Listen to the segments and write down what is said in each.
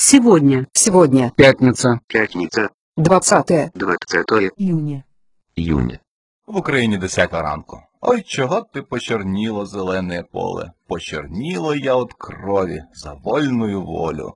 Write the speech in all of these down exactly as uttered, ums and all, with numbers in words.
Сегодня. Сегодня. Пятница. Пятница. двадцатое. двадцатое Июня. июня. В Україні десята ранку. Ой, чого ти почерніло зелене поле? Почерніло я от крові за вольную волю.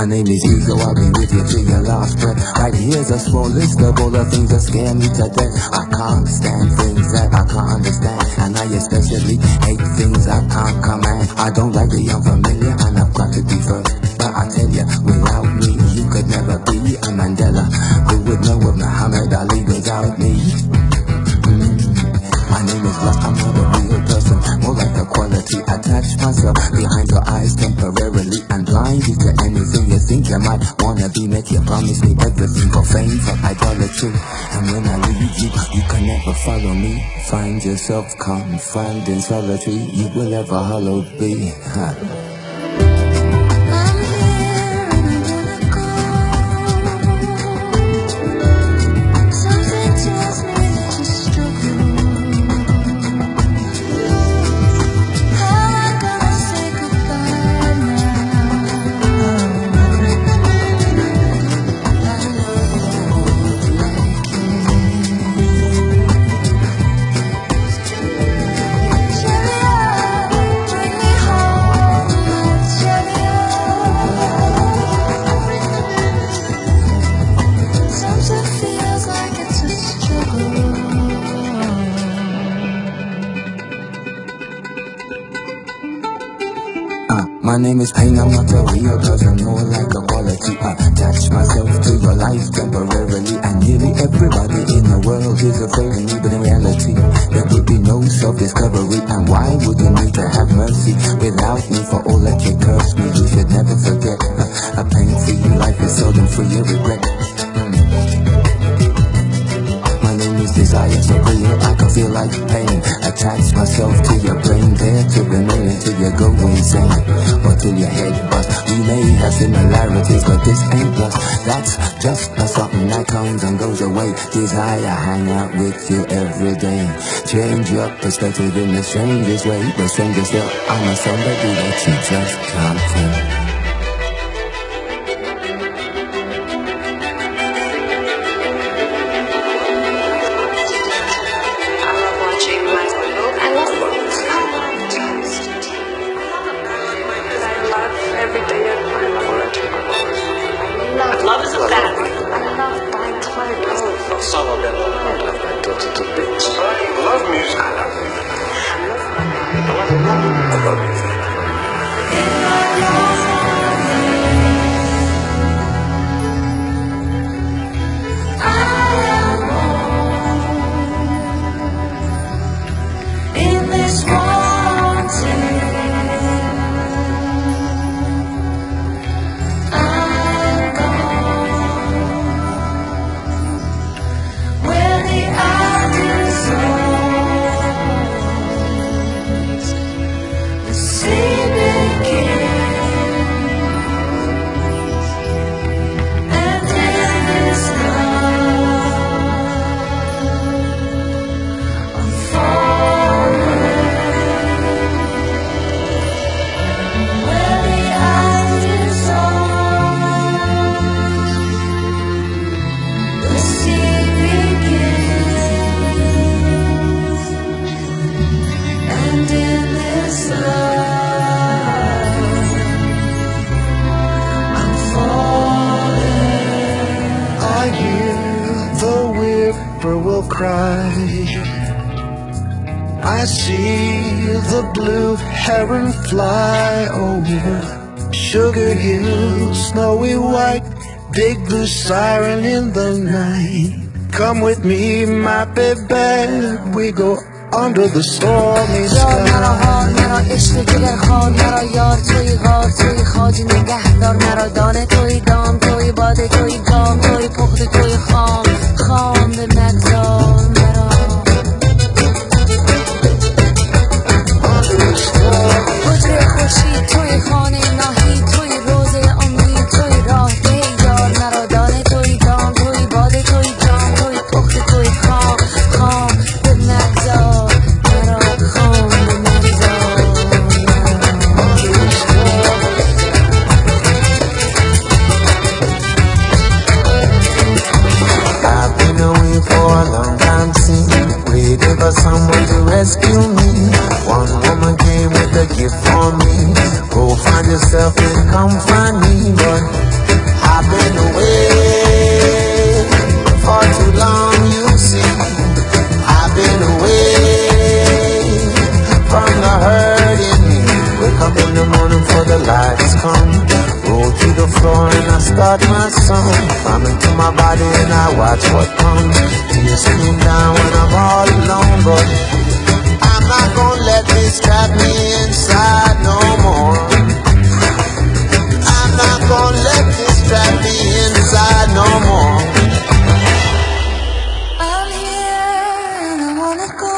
My name is Ego, I'll be with you till your last breath. Right here's a small list of all the things that scare me to death. I can't stand things that I can't understand, and I especially hate things I can't command. I don't like the unfamiliar, and I've got to be first. But I tell you, without me, you could never be a Mandela. Who would know of Muhammad Ali without me? Mm. My name is Lust, I'm not a real person, more like a quality. Attach myself behind your eyes temporarily and blind you to anything you think you might wanna be. Make you promise me everything for fame, for idolatry. And when I leave you, you can never follow me. Find yourself confined in solitary, you will ever hollowed be. Huh. My name is Pain, I'm not a real person, more like a quality. I attach myself to your life temporarily, and nearly everybody in the world is afraid of me. But in reality, there would be no self-discovery, and why would you need to have mercy without me? For all that you curse me, you should never forget. A pain-free life is seldom free of regret. My name is Desire, so real I can feel like pain. Attach myself to your brain, there to remain until you go insane, or till your head bust. We may have similarities, but this ain't us. That's just a something that comes and goes away. Desire, hang out with you every day. Change your perspective in the strangest way, but stranger still, I'm a somebody that you just can't tell. Love is a bad word. I love buying toilet paper. Some of them I love my daughter to bits. I love music. I love music. I love music. I love music. Will cry. I see the blue heron fly over Sugar Hill, snowy white, big blue siren in the night. Come with me, my baby, we go under the stormy sky. مرا حال مرا عشق جگر خال مرا یار توی غار توی خاجی نگهدار مرا دانه توی دام توی باده توی گام توی پخت توی خام خام به مگذار مرا حجره خوشی توی خانه ناهی توی روزه امید توی راه دیار مرا دانه توی دام توی باده توی جام توی پخت توی خام خام به مگذار for someone to rescue me. One woman came with a gift for me. Go find yourself and come find me, but I watch what comes. Tears stream down when I'm all alone, but I'm not gonna let this trap me inside no more. I'm not gonna let this trap me inside no more. I'm here and I wanna go.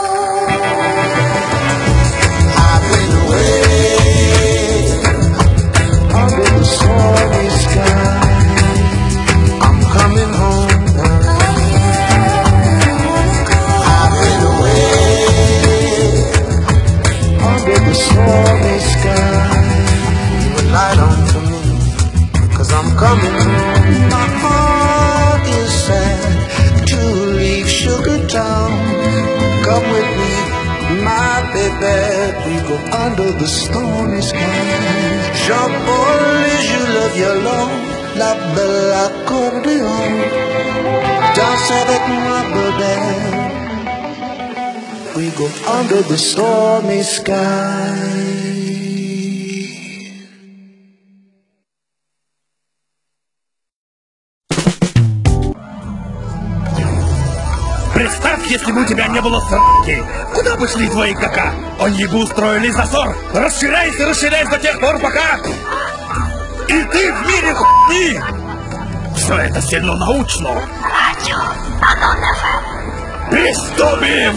I've been away under the stormy sky. I'm coming home now. I'm here and I wanna go. I've been away under the stormy sky. You would light on to me, cause I'm coming home. My heart is sad to leave Sugar Town. Come with me, my baby, we go under the stormy sky. Jean-Paul, je le violon, la belle accordéon. Danse avec moi, bébé. We go under the stormy sky. Представь, если бы у тебя не было с***ки. Куда бы шли твои кака? Они бы устроили засор. Расширяйся, расширяйся до тех пор, пока... И ты в мире хуйни! Все это сильно научно. Радио Анон-ФМ. Приступим!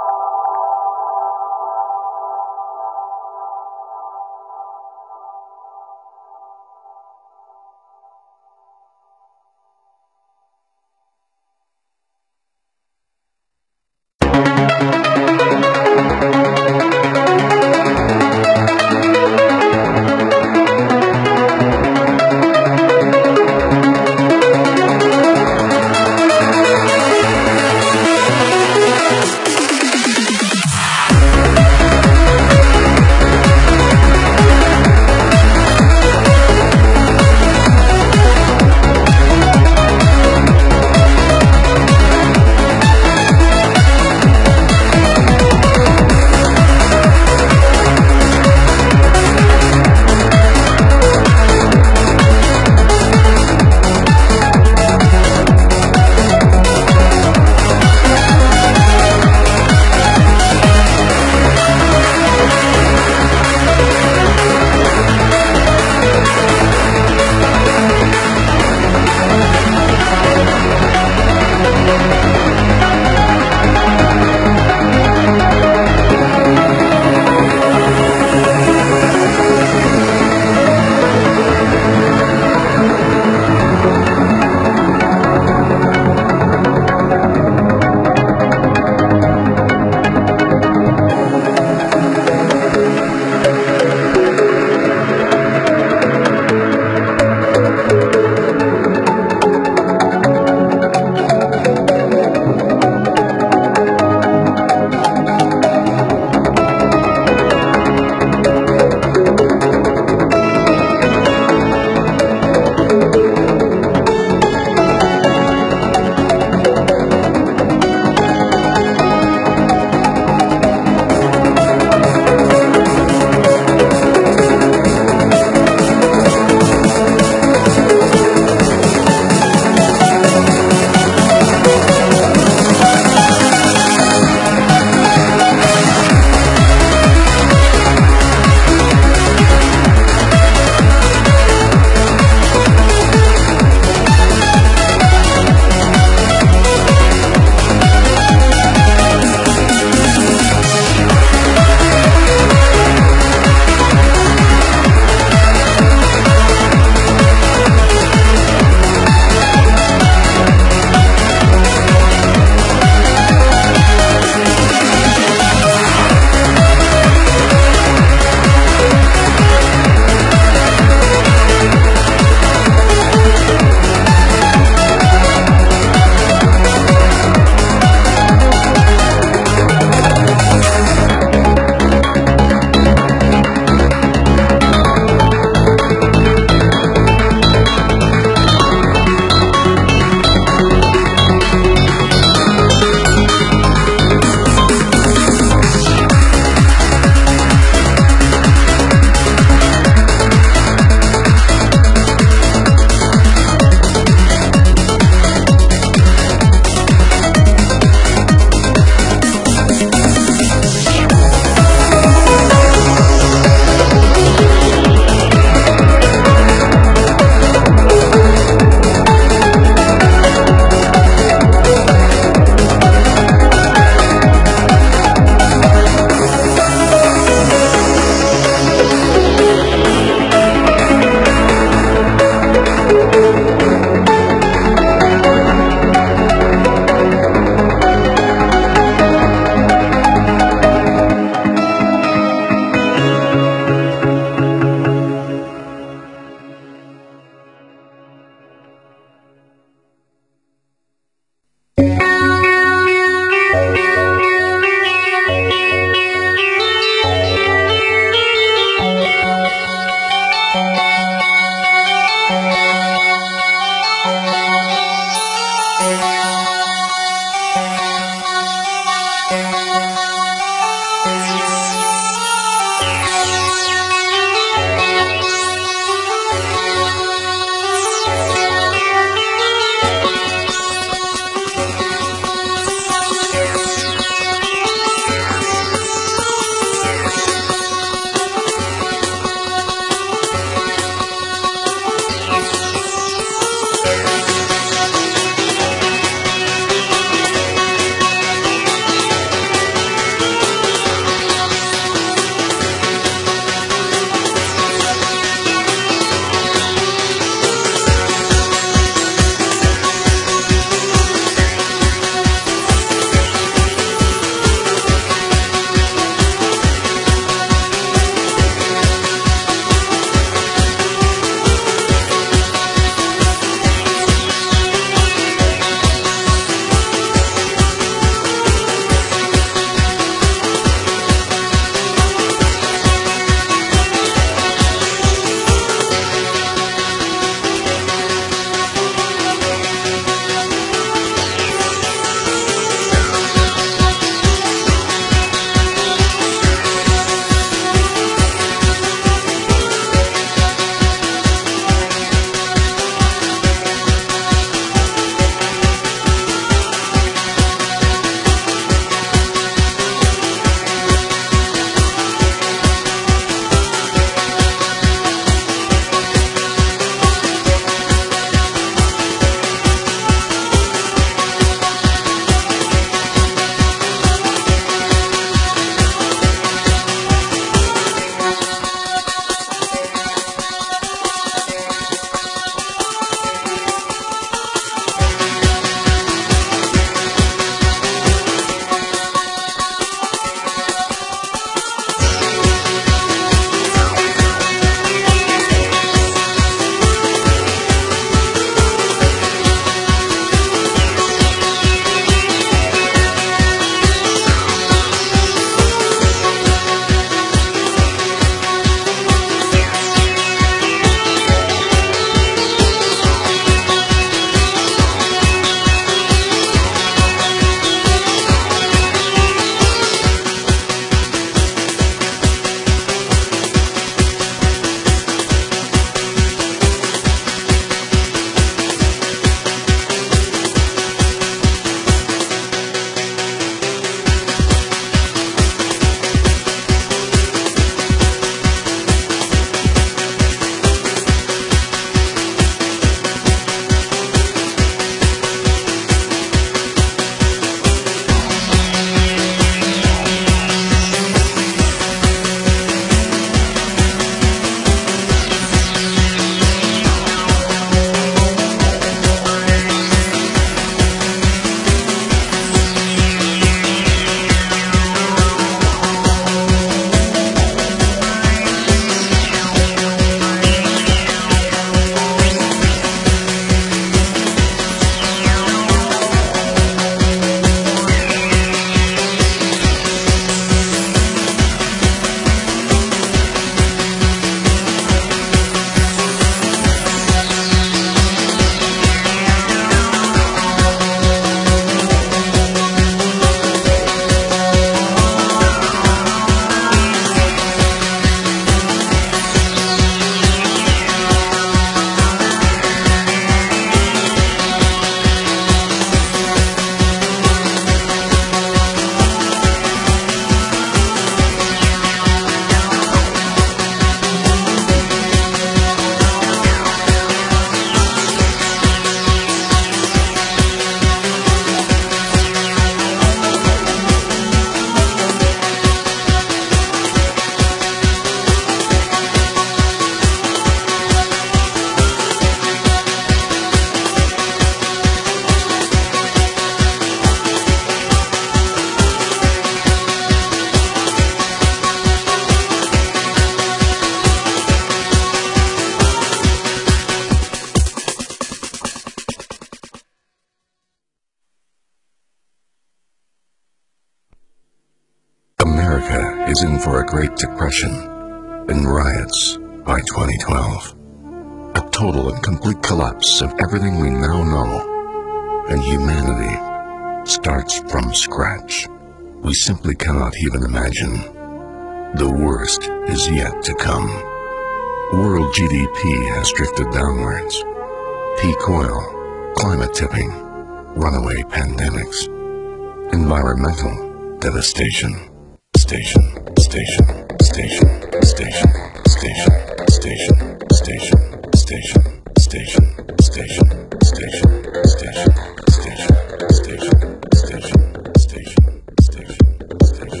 America is in for a Great Depression and riots by twenty twelve. A total and complete collapse of everything we now know, and humanity starts from scratch. We simply cannot even imagine. The worst is yet to come. World G D P has drifted downwards. Peak oil, climate tipping, runaway pandemics, environmental devastation. Station, station, station, station, station, station, station, station, station, station, station, station, station, station, station, station, station, station.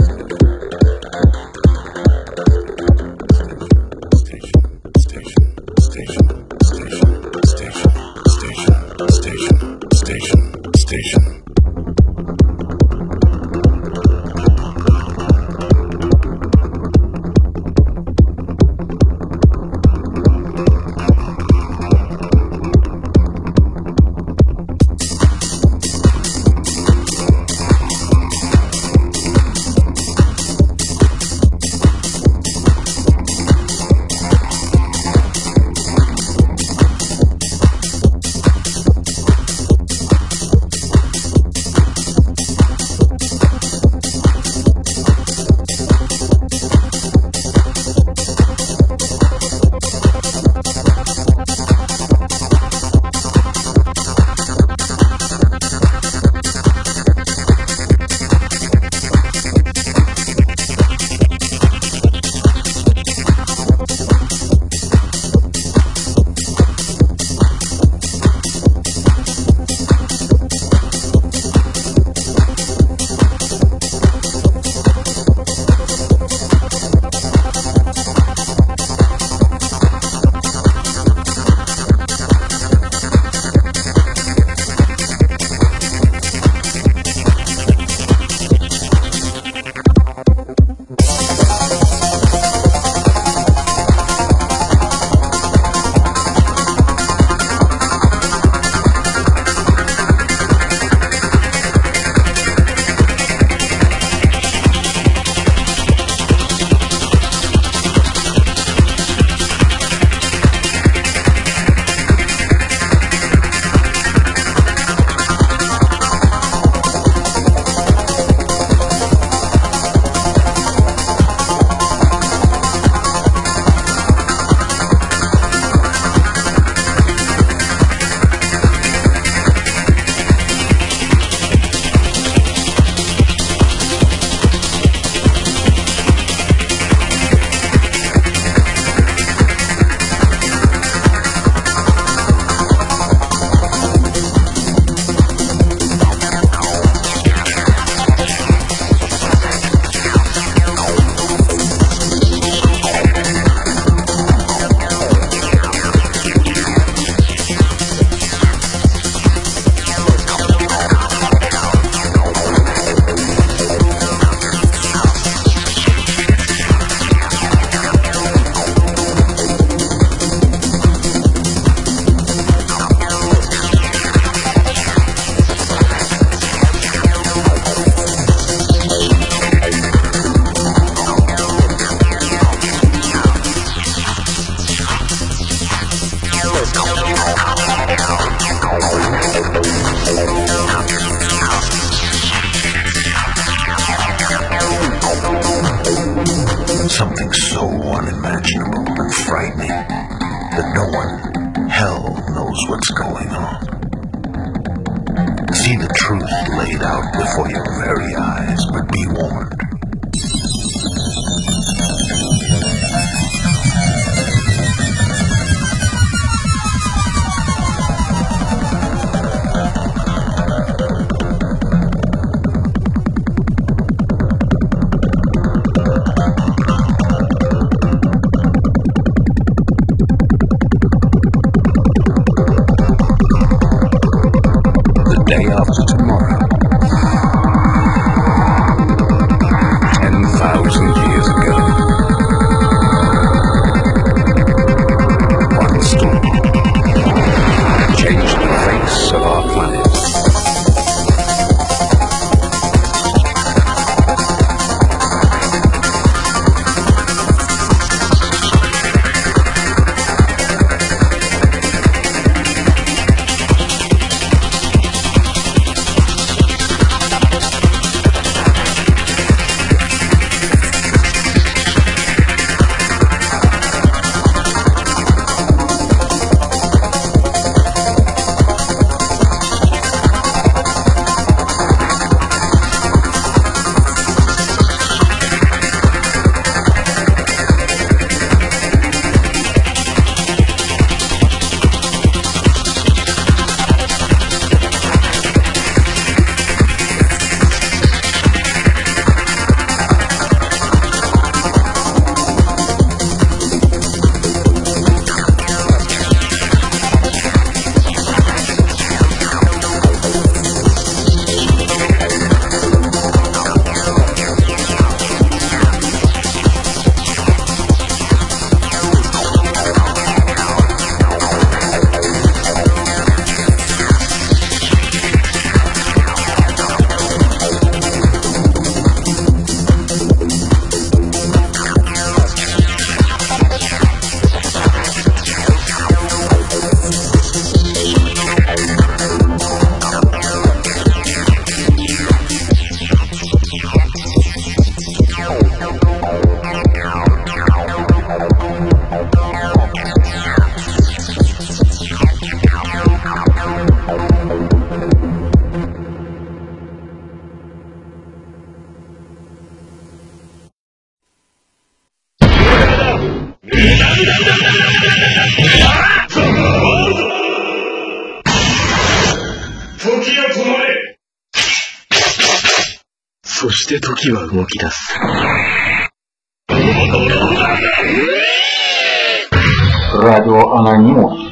Something so unimaginable and frightening that no one, hell, knows what's going on. See the truth laid out before your very eyes, but be warned. Day after tomorrow, ten thousand years ago, one storm changed the face of our planet. そして時は動き出す。 Radio Anonymous.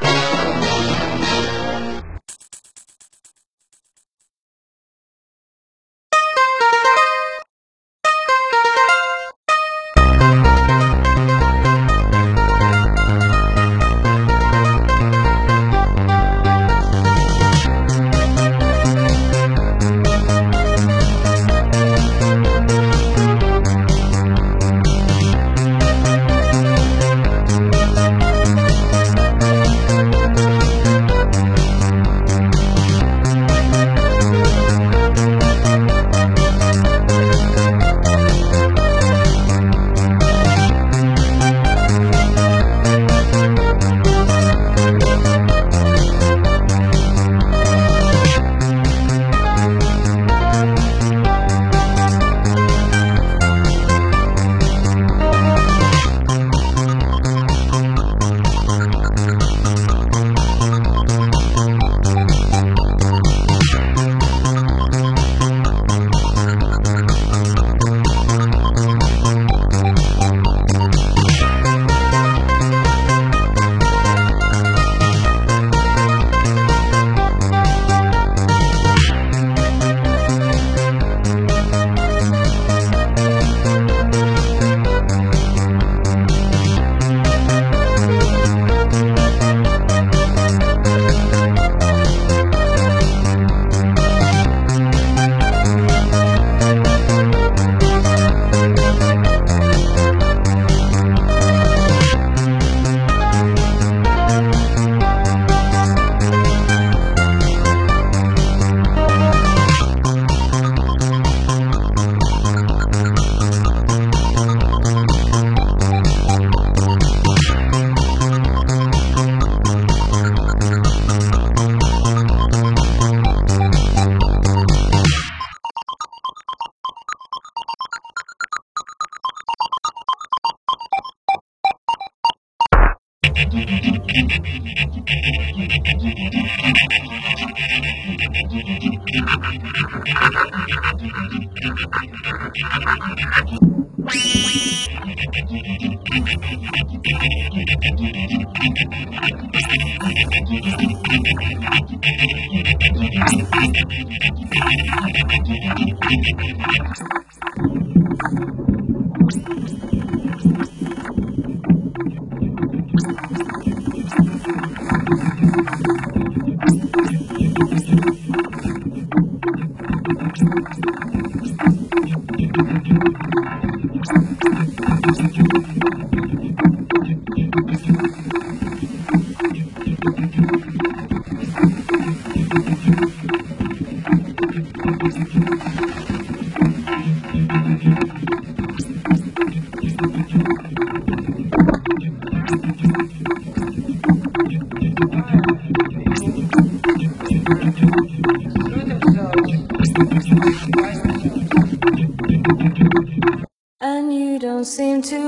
And you don't seem to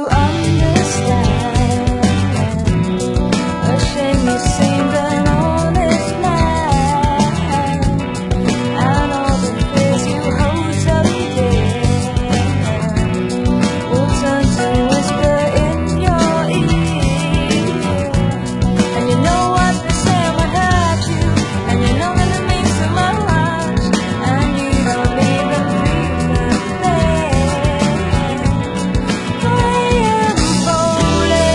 understand. A shame you seemed an honest man, and all the fears you hold so dear will turn to whisper in your ear. And you know what they say will hurt you, and you know that it means so much, and you don't even feel the pain. I am falling.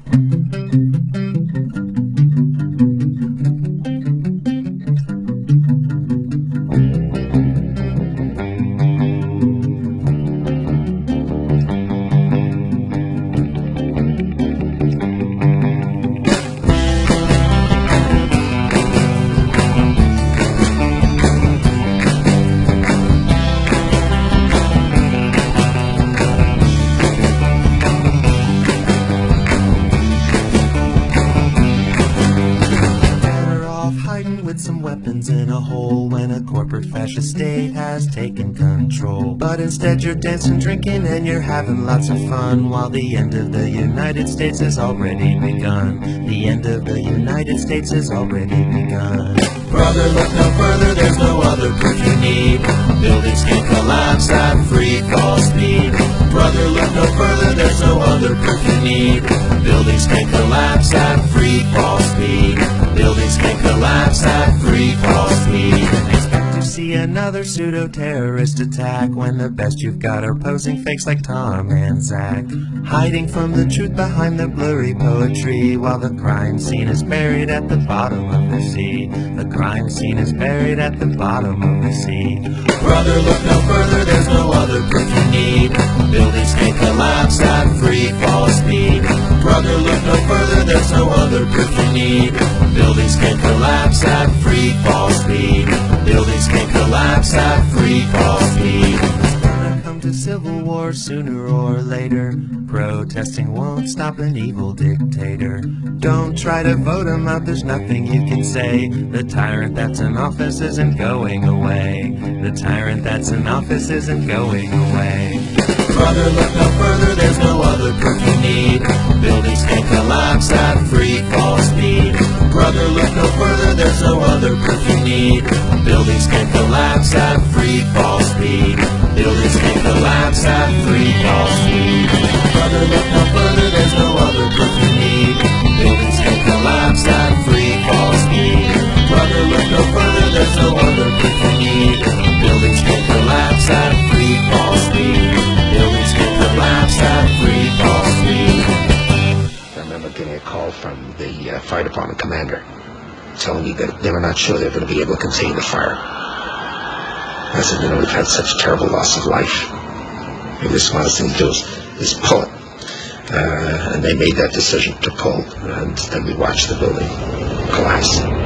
With some weapons in a hole when a corporate fascist state has taken control. But instead you're dancing, drinking, and you're having lots of fun, while the end of the United States has already begun. The end of the United States has already begun. Brother, look no further, there's no other proof you need. Buildings can collapse at free fall speed. Brother, look no further, there's no other proof you need. Buildings can collapse at free fall speed. Buildings can collapse at free fall speed. Expect to see another pseudo-terrorist attack when the best you've got are posing fakes like Tom and Zach, hiding from the truth behind the blurry poetry, while the crime scene is buried at the bottom of the sea. The crime scene is buried at the bottom of the sea. Brother, look no further, there's no other proof you need. Buildings can collapse at free fall speed. Brother, look no further, there's no other proof you need. Buildings can collapse at free fall speed. Buildings can collapse at free fall speed. It's gonna come to civil war sooner or later. Protesting won't stop an evil dictator. Don't try to vote him out, there's nothing you can say. The tyrant that's in office isn't going away. The tyrant that's in office isn't going away. Brother, look no further, there's no other proof you need. Buildings can collapse at free fall speed. Brother, look no further, there's no other proof you need. Buildings can collapse at free fall speed. Buildings can collapse at free fall speed. Brother, look no further, there's no other proof you need. Buildings can collapse at free fall speed. Brother, look no further, there's no other proof you need. Buildings can collapse at free fall speed. Buildings can collapse at free fall speed. I remember getting a call from the uh, fire department commander telling me that they were not sure they were going to be able to contain the fire. I said, you know, we've had such terrible loss of life. And the smartest thing to do is, is pull it. Uh, and they made that decision to pull, and then we watched the building collapse.